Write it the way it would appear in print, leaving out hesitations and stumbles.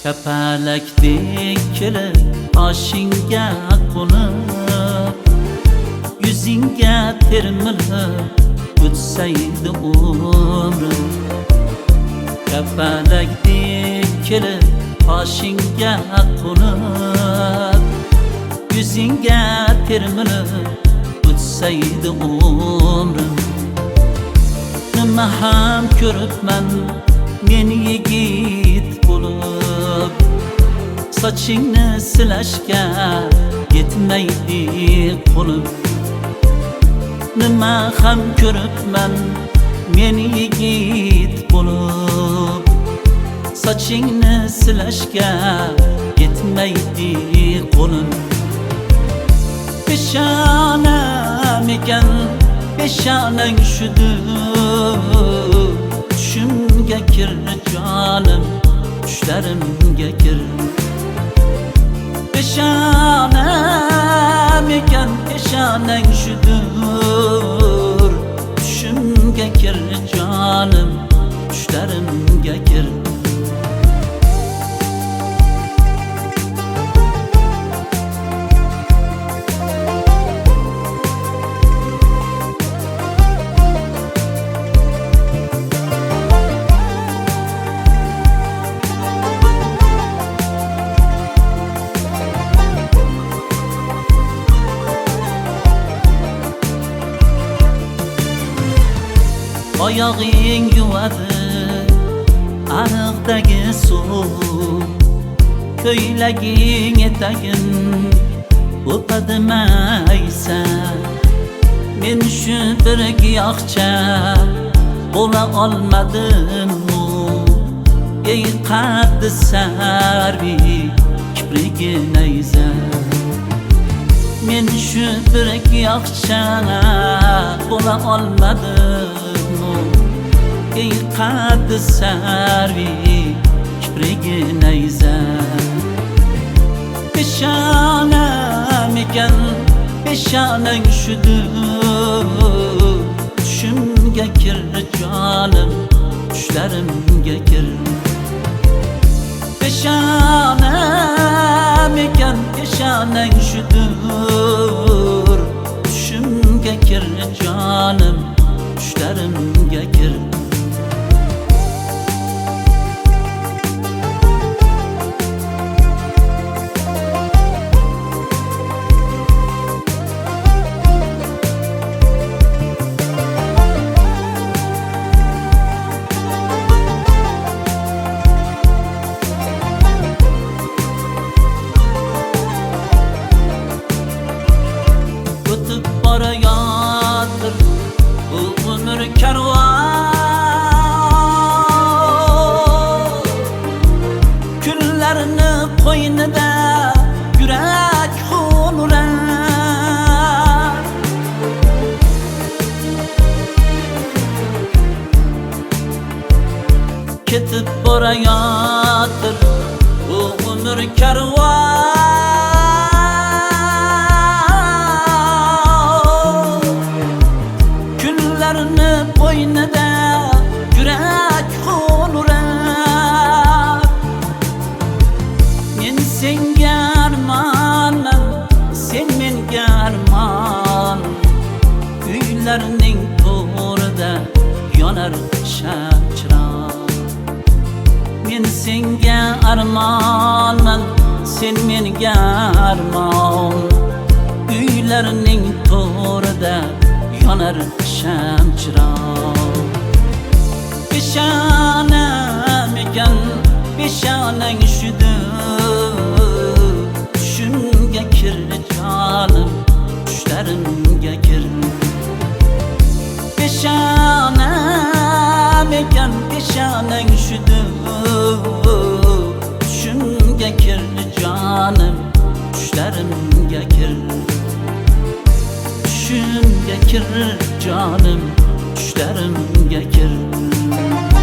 Kapalakdek kelib oshingga qo'nib, yuzingga termilib o'tsaydi umrim. Kapalakdek kelib oshingga qo'nib, yuzingga termilib o'tsaydi umrim. Nima ham ko'ribman men yigit bo'lib, sochingni silashga yetmaydi qo'lim. Nima ham ko'ribman men yigit bo'lib, sochingni silashga yetmaydi qo'lim. Peshonam ekan peshonang shudur, tushimga kir jonim, tushlarimga kir. Peshonam ekan peshonang shudur, tushimga kir jonim, tushlarimga kir. Oyog'ing yuvadi ariqdagi suv, ko'ylaging etagin o'padi maysa. Men shu bir giyohcha bo'la olmadim-u, ey qaddi sarvi kiprigi nayza. Men shu bir giyohcha bo'la olmadim-u, ey qaddi sarvi kiprigi nayza. Peshonam ekan peshonang shudur, tushimga kir jonim, tushlarimga kir. Peshonam ekan peshonang shudur, tushimga kir jonim, tushlarimga kir. O'tib borayotir bu umr karvon, kunlarni qo'ynida yurak xunrar. Ketib borayotir bu umr karvon, kunlarni bo'ynida yurak xunrar. Men senga armonman, sen menga armon, uylarning to'rida yonar shamchiroq. Men senga armonman, sen menga armon, uylarning to'rida yonar shamchiroq. Peshonam ekan peshonang shudur, tushimga kir jonim, tushlarimga kir. Peshonam ekan peshonang shudur, tushimga kir jonim, tushlarimga kir. Tushimga kir jonim, tushlarimga kir.